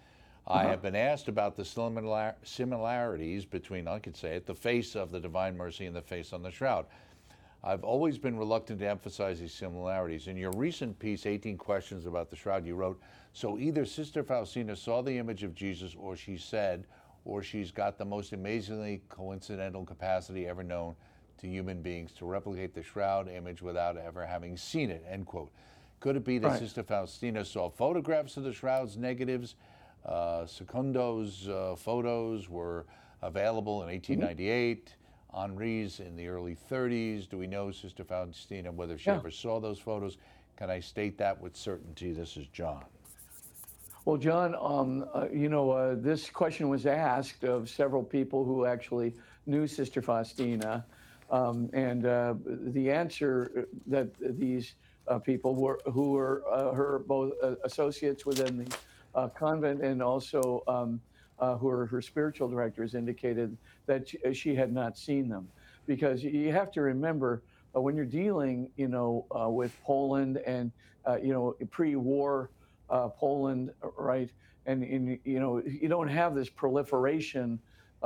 Speaker 1: I have been asked about the similarities between, I could say it, the face of the Divine Mercy and the face on the Shroud. I've always been reluctant to emphasize these similarities. In your recent piece, 18 Questions About the Shroud, you wrote, so either Sister Faustina saw the image of Jesus, or she said, or she's got the most amazingly coincidental capacity ever known to human beings to replicate the Shroud image without ever having seen it, end quote. Could it be that Sister Faustina saw photographs of the Shroud's negatives? Secundo's photos were available in 1898. Henri's in the early 30s. Do we know, Sister Faustina, whether she ever saw those photos? can I state that with certainty? This is John.
Speaker 2: Well, John, this question was asked of several people who actually knew Sister Faustina, and the answer that these people who were her both associates within the convent and also who were her spiritual directors indicated that she had not seen them, because you have to remember when you're dealing, with Poland and pre-war. Poland, right? And you don't have this proliferation,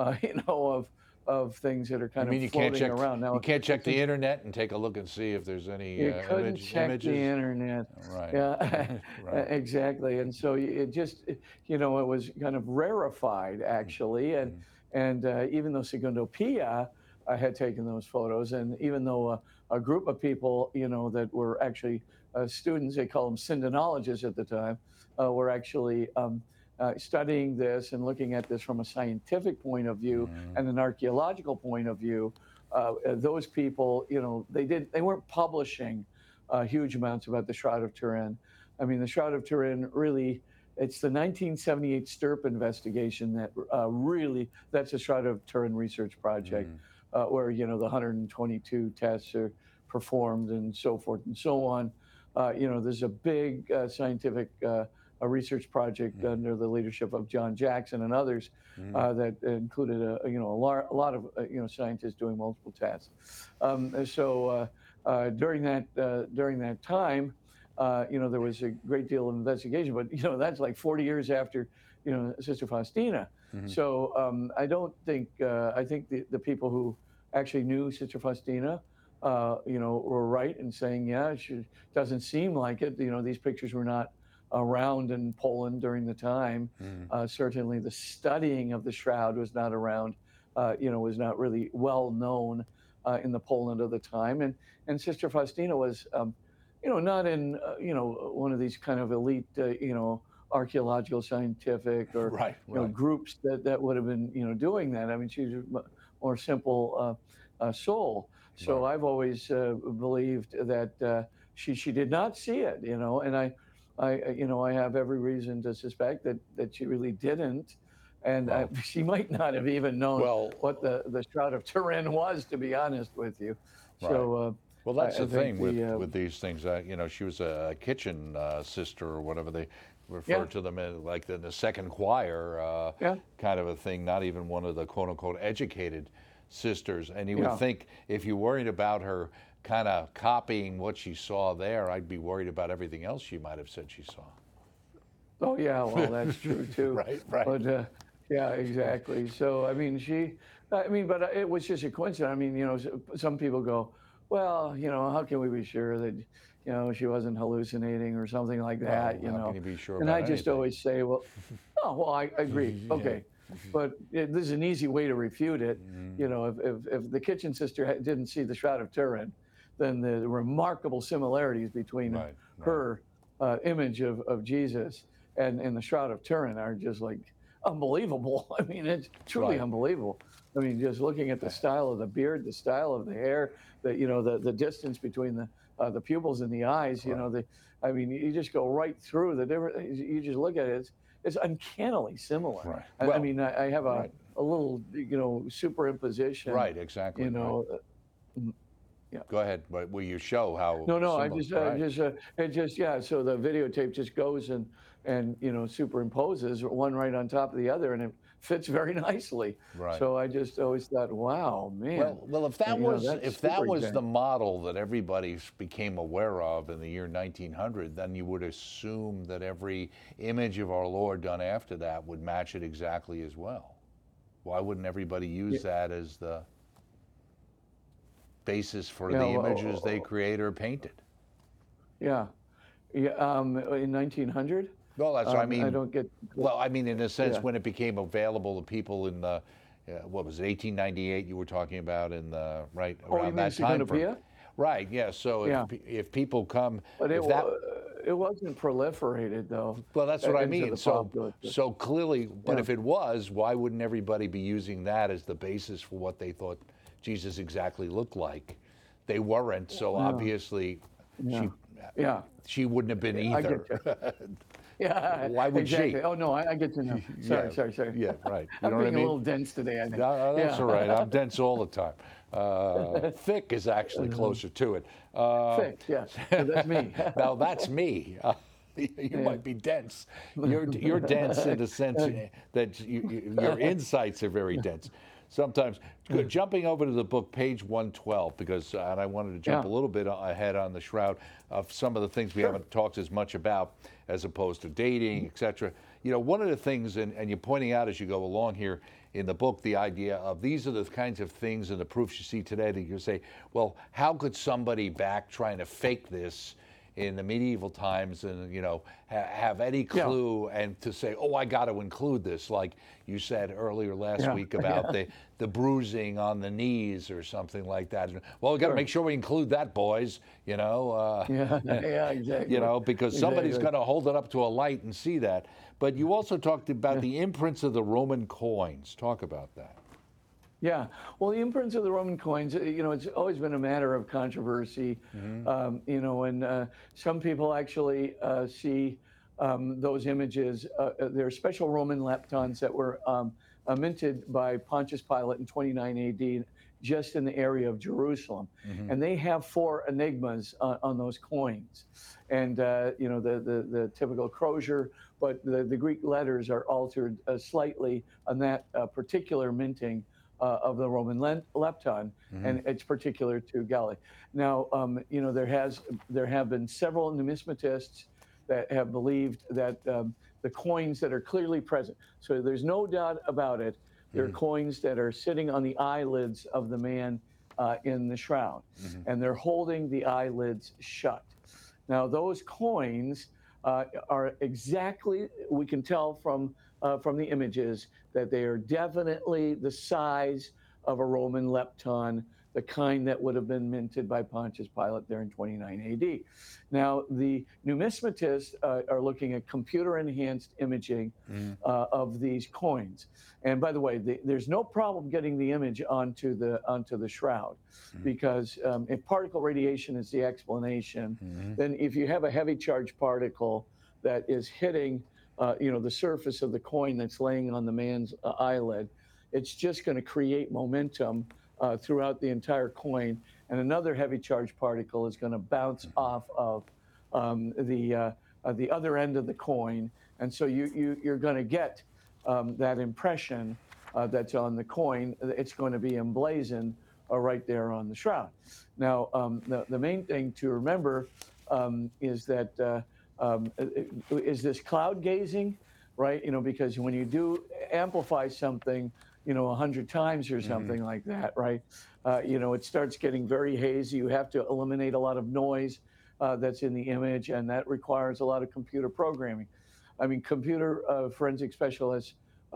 Speaker 2: of things that are kind of floating around. Now,
Speaker 1: you can't check the internet and take a look and see if there's any
Speaker 2: you couldn't check
Speaker 1: images.
Speaker 2: the internet.
Speaker 1: Right.
Speaker 2: Yeah,
Speaker 1: Right.
Speaker 2: exactly. And so it just, it was kind of rarefied actually. And even though Segundo Pia had taken those photos, and even though a group of people, that were actually students, they call them syndenologists at the time, were actually studying this and looking at this from a scientific point of view and an archaeological point of view. Those people, they weren't publishing huge amounts about the Shroud of Turin. I mean, the Shroud of Turin really, it's the 1978 STIRP investigation that that's the Shroud of Turin research project, where, the 122 tests are performed and so forth and so on. There's a big scientific a research project under the leadership of John Jackson and others that included a lot of scientists doing multiple tests. During that time, there was a great deal of investigation, but that's like 40 years after Sister Faustina. So I don't think I think the people who actually knew Sister Faustina were right in saying, yeah, she doesn't seem like it. These pictures were not around in Poland during the time. Certainly the studying of the shroud was not around, was not really well known in the Poland of the time. And Sister Faustina was, not in, one of these kind of elite, archaeological, scientific, or groups that would have been, doing that. I mean, she's a more simple soul. So I've always believed that she did not see it, and I have every reason to suspect that she really didn't, and she might not have even known what the Shroud of Turin was, to be honest with you.
Speaker 1: Right.
Speaker 2: So,
Speaker 1: well, that's the thing with these things. She was a kitchen sister, or whatever they refer to them as, like the second choir kind of a thing. Not even one of the quote unquote educated sisters. And you would think, if you're worried about her kind of copying what she saw there, I'd be worried about everything else she might have said she saw.
Speaker 2: Oh yeah, well, that's true too.
Speaker 1: Right.
Speaker 2: But yeah, exactly. So I mean, but it was just a coincidence. I mean, some people go, well, how can we be sure that she wasn't hallucinating or something like that?
Speaker 1: How can you be sure
Speaker 2: and
Speaker 1: about
Speaker 2: I just
Speaker 1: anything?
Speaker 2: Always say, I agree. Okay. But there's an easy way to refute it. If the kitchen sister didn't see the Shroud of Turin, then the remarkable similarities between her image of Jesus and the Shroud of Turin are just like unbelievable. I mean, it's truly unbelievable. I mean, just looking at the style of the beard, the style of the hair, the distance between the pupils and the eyes. I mean, you just go right through the different. You just look at it. It's uncannily similar.
Speaker 1: Right.
Speaker 2: I mean, I have a little, superimposition.
Speaker 1: Right. Exactly.
Speaker 2: Yeah.
Speaker 1: Go ahead. But will you show how?
Speaker 2: No. So the videotape just goes and superimposes one right on top of the other, and it fits very nicely.
Speaker 1: Right.
Speaker 2: So I just always thought, wow, man.
Speaker 1: Well, if that was the model that everybody became aware of in the year 1900, then you would assume that every image of our Lord done after that would match it exactly as well. Why wouldn't everybody use that as the basis for the images they create or painted?
Speaker 2: Yeah. In 1900.
Speaker 1: Well, that's what I mean.
Speaker 2: I don't get.
Speaker 1: Well, I mean, in a sense, when it became available to people in the, what was it, 1898? You were talking about in the around that time frame. Right. Yeah. So if people come,
Speaker 2: but it wasn't proliferated though.
Speaker 1: Well, that's what I mean. So clearly, but if it was, why wouldn't everybody be using that as the basis for what they thought Jesus exactly looked like? They weren't. So obviously,
Speaker 2: Yeah,
Speaker 1: she wouldn't have been
Speaker 2: I get
Speaker 1: either.
Speaker 2: you. Yeah,
Speaker 1: Why would
Speaker 2: exactly.
Speaker 1: she?
Speaker 2: Oh no, I get to know. Sorry,
Speaker 1: Yeah,
Speaker 2: sorry.
Speaker 1: yeah, right. You know
Speaker 2: I'm
Speaker 1: what I
Speaker 2: being a
Speaker 1: mean?
Speaker 2: little dense today, I think.
Speaker 1: No, that's
Speaker 2: Yeah.
Speaker 1: all right. I'm dense all the time. Thick is actually closer to it.
Speaker 2: Thick, yes. So that's me.
Speaker 1: Now that's me. You
Speaker 2: Yeah.
Speaker 1: might be dense. You're dense in the sense that your insights are very dense. Sometimes jumping over to the book, page 112, because and I wanted to jump a
Speaker 2: Yeah.
Speaker 1: little bit ahead on the shroud of some of the things we haven't talked as much about as opposed to dating, etc. You know, one of the things, and you're pointing out as you go along here in the book, the idea of these are the kinds of things and the proofs you see today that you say, well, how could somebody back trying to fake this in the medieval times and, you know, have any clue and to say, oh, I got to include this, like you said earlier last week about the bruising on the knees or something like that. Well, we got to make sure we include that, boys, you know.
Speaker 2: Yeah, exactly.
Speaker 1: You know, because somebody's going to hold it up to a light and see that. But you also talked about the imprints of the Roman coins. Talk about that.
Speaker 2: Yeah, well, the imprints of the Roman coins, you know, it's always been a matter of controversy, you know, and some people actually see those images. There are special Roman leptons that were minted by Pontius Pilate in 29 AD, just in the area of Jerusalem, and they have 4 enigmas on those coins, and you know the typical crozier, but the Greek letters are altered slightly on that particular minting of the Roman lepton, and it's particular to Galilee. Now, you know, there have been several numismatists that have believed that the coins that are clearly present, so there's no doubt about it, they're coins that are sitting on the eyelids of the man in the shroud, and they're holding the eyelids shut. Now, those coins are exactly, we can tell from the images that they are definitely the size of a Roman lepton, the kind that would have been minted by Pontius Pilate there in 29 AD. Now, the numismatists are looking at computer-enhanced imaging of these coins. And by the way, there's no problem getting the image onto the shroud, because if particle radiation is the explanation, then if you have a heavy charged particle that is hitting you know, the surface of the coin that's laying on the man's eyelid, it's just going to create momentum throughout the entire coin, and another heavy charged particle is going to bounce off of the other end of the coin, and so you're going to get that impression that's on the coin. It's going to be emblazoned right there on the shroud. Now, the main thing to remember is that is this cloud gazing, right? You know, because when you do amplify something, you know, 100 times or something like that, right? You know, it starts getting very hazy. You have to eliminate a lot of noise that's in the image, and that requires a lot of computer programming. I mean, computer forensic specialists,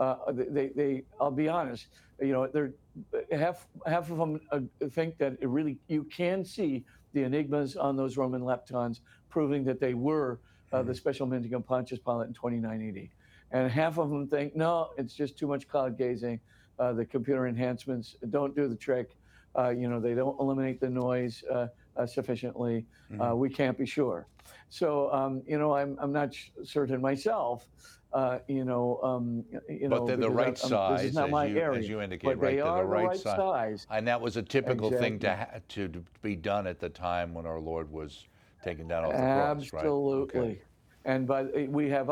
Speaker 2: I'll be honest, you know, they're half of them think that you can see the enigmas on those Roman leptons, proving that they were the special minting of Pontius Pilate in 29 AD. And half of them think, no, it's just too much cloud gazing. The computer enhancements don't do the trick. You know, they don't eliminate the noise sufficiently. We can't be sure. So, you know, I'm not certain myself. You know,
Speaker 1: but they're the right size,
Speaker 2: this is not my area,
Speaker 1: as you indicate,
Speaker 2: but
Speaker 1: right?
Speaker 2: they
Speaker 1: They're
Speaker 2: are
Speaker 1: the right
Speaker 2: size.
Speaker 1: And that was a typical thing
Speaker 2: Exactly.
Speaker 1: to be done at the time when our Lord was taken down off the cross, right?
Speaker 2: Absolutely.
Speaker 1: Okay.
Speaker 2: And we have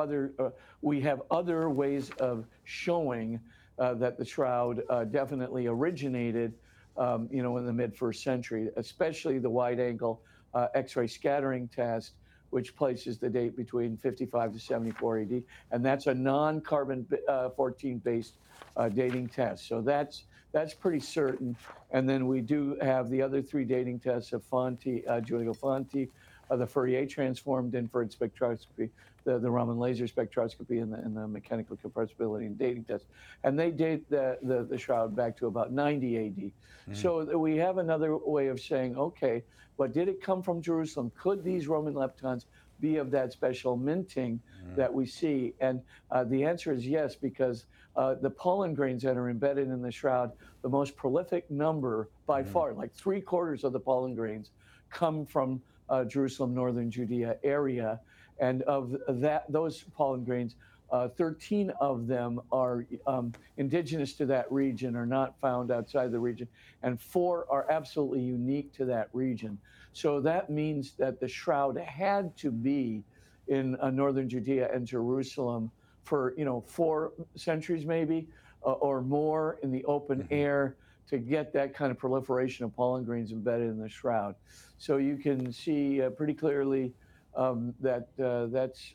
Speaker 2: other ways of showing that the shroud definitely originated, you know, in the mid-1st century, especially the wide-angle X-ray scattering test, which places the date between 55 to 74 AD, and that's a non-carbon 14-based dating test. So that's pretty certain. And then we do have the other 3 dating tests of Fonti, Giulio Fonti, the Fourier transformed infrared spectroscopy, the Raman laser spectroscopy, and the mechanical compressibility and dating test. And they date the shroud back to about 90 AD. So we have another way of saying, okay, but did it come from Jerusalem? Could these Roman leptons be of that special minting that we see? And the answer is yes, because the pollen grains that are embedded in the shroud, the most prolific number by far, like 3/4 of the pollen grains, come from Jerusalem, northern Judea area. And of those pollen grains, 13 of them are indigenous to that region, are not found outside the region, and 4 are absolutely unique to that region. So that means that the shroud had to be in northern Judea and Jerusalem for 4 centuries maybe, or more in the open air to get that kind of proliferation of pollen grains embedded in the shroud. So you can see pretty clearly that that's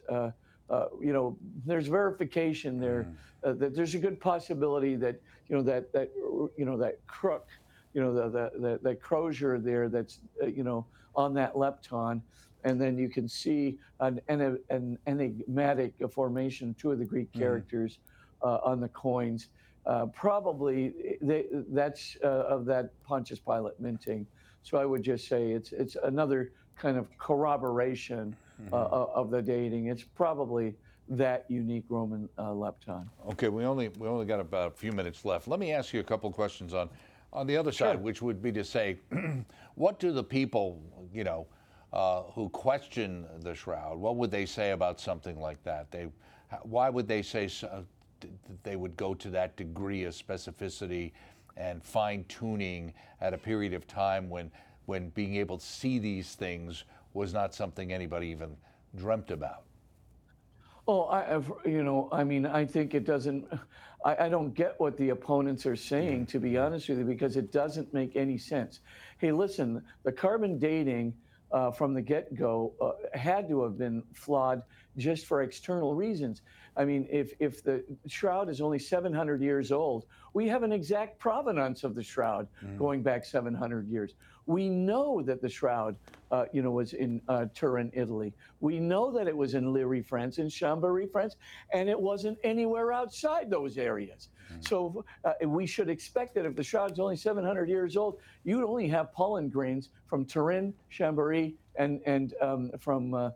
Speaker 2: there's verification there that there's a good possibility that that crook, that crozier there that's on that lepton. And then you can see an enigmatic formation, 2 of the Greek characters on the coins. Probably that's of that Pontius Pilate minting. So I would just say it's another kind of corroboration of the dating. It's probably that unique Roman lepton.
Speaker 1: Okay, we only got about a few minutes left. Let me ask you a couple of questions on the other side, which would be to say, what do the people, who question the shroud, what would they say about something like that? Why would they say they would go to that degree of specificity and fine-tuning at a period of time when being able to see these things was not something anybody even dreamt about?
Speaker 2: Oh, I think it doesn't. I don't get what the opponents are saying, to be honest with you, because it doesn't make any sense. Hey, listen, the carbon dating from the get-go had to have been flawed just for external reasons. I mean, if the shroud is only 700 years old, we have an exact provenance of the shroud going back 700 years. We know that the shroud, was in Turin, Italy. We know that it was in Liry, France, and Chambéry, France, and it wasn't anywhere outside those areas. So we should expect that if the shroud's only 700 years old, you'd only have pollen grains from Turin, Chambéry, and from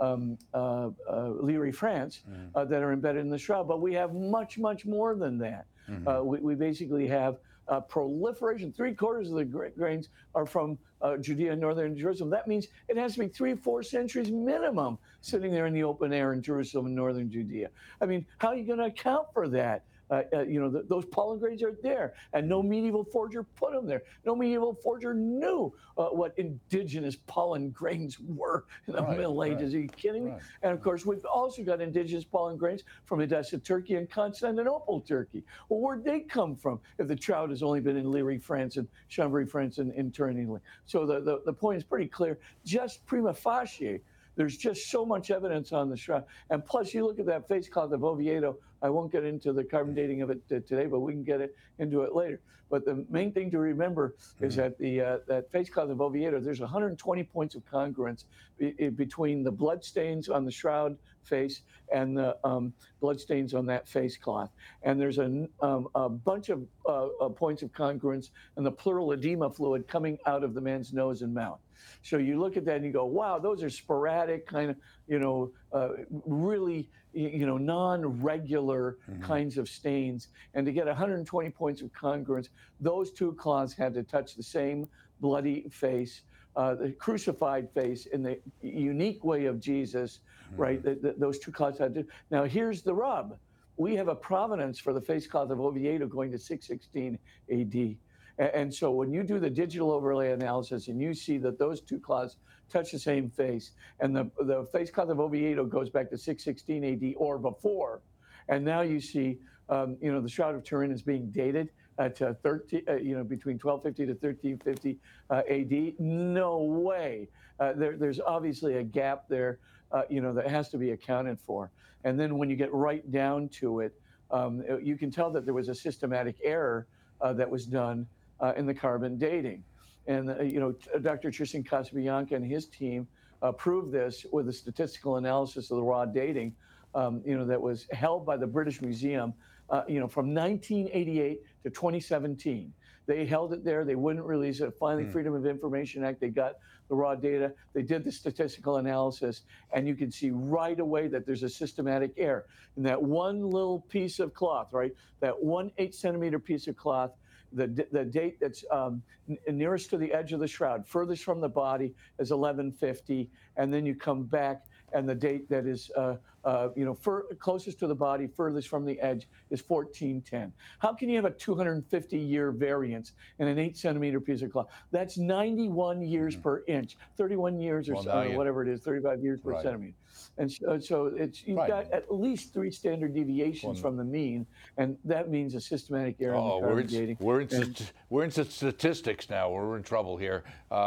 Speaker 2: Liry, France, that are embedded in the shroud. But we have much, much more than that. We basically have proliferation. 3/4 of the grains are from Judea and northern Jerusalem. That means it has to be 3 or 4 centuries minimum sitting there in the open air in Jerusalem and northern Judea. I mean, how are you going to account for that? Those pollen grains are there, and no medieval forger put them there. No medieval forger knew what indigenous pollen grains were in the Middle Ages. Are you kidding me? And of course, we've also got indigenous pollen grains from Edessa, Turkey, and Constantinople, Turkey. Well, where'd they come from if the trout has only been in Liry, France, and Chambéry, France, and in Turin, Italy? So the point is pretty clear. Just prima facie, there's just so much evidence on the shroud. And plus, you look at that face cloth of Oviedo. I won't get into the carbon dating of it today, but we can get into it later. But the main thing to remember is that that face cloth of Oviedo, there's 120 points of congruence between the blood stains on the shroud face and the blood stains on that face cloth. And there's a bunch of points of congruence in the pleural edema fluid coming out of the man's nose and mouth. So you look at that and you go, wow, those are sporadic kind of, really, non-regular kinds of stains. And to get 120 points of congruence, those 2 cloths had to touch the same bloody face, the crucified face in the unique way of Jesus, right? Those 2 cloths had to. Now, here's the rub. We have a provenance for the face cloth of Oviedo going to 616 AD. And so when you do the digital overlay analysis and you see that those 2 cloths touch the same face, and the face cloth of Oviedo goes back to 616 AD or before, and now you see, the Shroud of Turin is being dated to between 1250 to 1350 AD. No way. There's obviously a gap there, that has to be accounted for. And then when you get right down to it, you can tell that there was a systematic error that was done in the carbon dating. And, Dr. Tristan Casabianca and his team proved this with a statistical analysis of the raw dating, that was held by the British Museum, from 1988 to 2017. They held it there. They wouldn't release it. Finally, Freedom of Information Act, they got the raw data. They did the statistical analysis, and you can see right away that there's a systematic error in that one little piece of cloth, right? That 1 8-centimeter piece of cloth the date that's nearest to the edge of the shroud, furthest from the body, is 1150, and then you come back, and the date that is closest to the body, furthest from the edge, is 1410. How can you have a 250-year variance in an 8-centimeter piece of cloth? That's 91 years per inch, 31 years or whatever it is, 35 years per centimeter. And so you've got at least 3 standard deviations from the mean, and that means a systematic error in the carbon dating.
Speaker 1: We're into statistics now. We're in trouble here.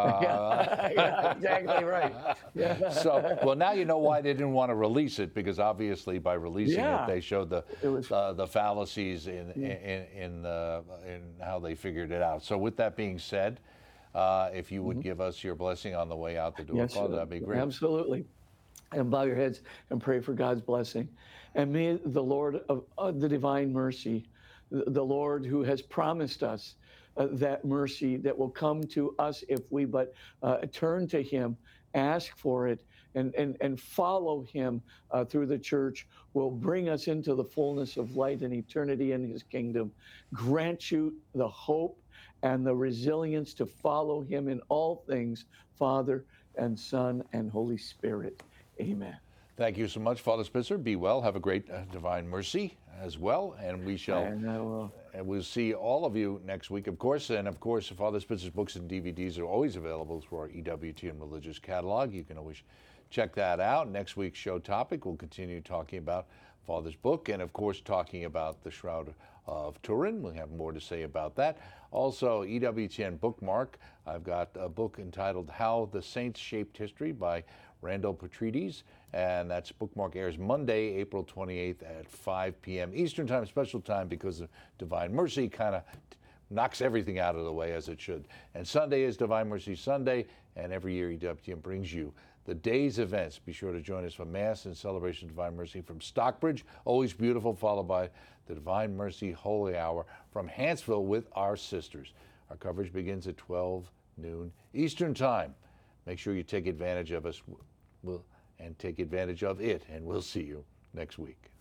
Speaker 2: Yeah, exactly right. Yeah.
Speaker 1: So, well, now you know why they didn't want to release it, because obviously by releasing it, they showed the fallacies in how they figured it out. So, with that being said, if you would give us your blessing on the way out the door, Father, that'd be great.
Speaker 2: Absolutely. And bow your heads and pray for God's blessing. And may the Lord of the divine mercy, the Lord who has promised us that mercy that will come to us if we but turn to him, ask for it, and follow him through the church, will bring us into the fullness of light and eternity in his kingdom. Grant you the hope and the resilience to follow him in all things, Father and Son and Holy Spirit. Amen.
Speaker 1: Thank you so much, Father Spitzer. Be well. Have a great Divine Mercy as well. And we shall. And we'll see all of you next week, of course. And of course, Father Spitzer's books and DVDs are always available through our EWTN Religious Catalog. You can always check that out. Next week's show topic, we'll continue talking about Father's book and, of course, talking about the Shroud of Turin. We'll have more to say about that. Also, EWTN bookmark. I've got a book entitled How the Saints Shaped History by Randall Petrides, and that's bookmark airs Monday, April 28th at 5 p.m. Eastern Time, special time, because of Divine Mercy kind of knocks everything out of the way as it should. And Sunday is Divine Mercy Sunday, and every year EWTN brings you the day's events. Be sure to join us for Mass and Celebration of Divine Mercy from Stockbridge, always beautiful, followed by the Divine Mercy Holy Hour from Hanceville with our sisters. Our coverage begins at 12 noon Eastern Time. Make sure you take advantage of us and take advantage of it, and we'll see you next week.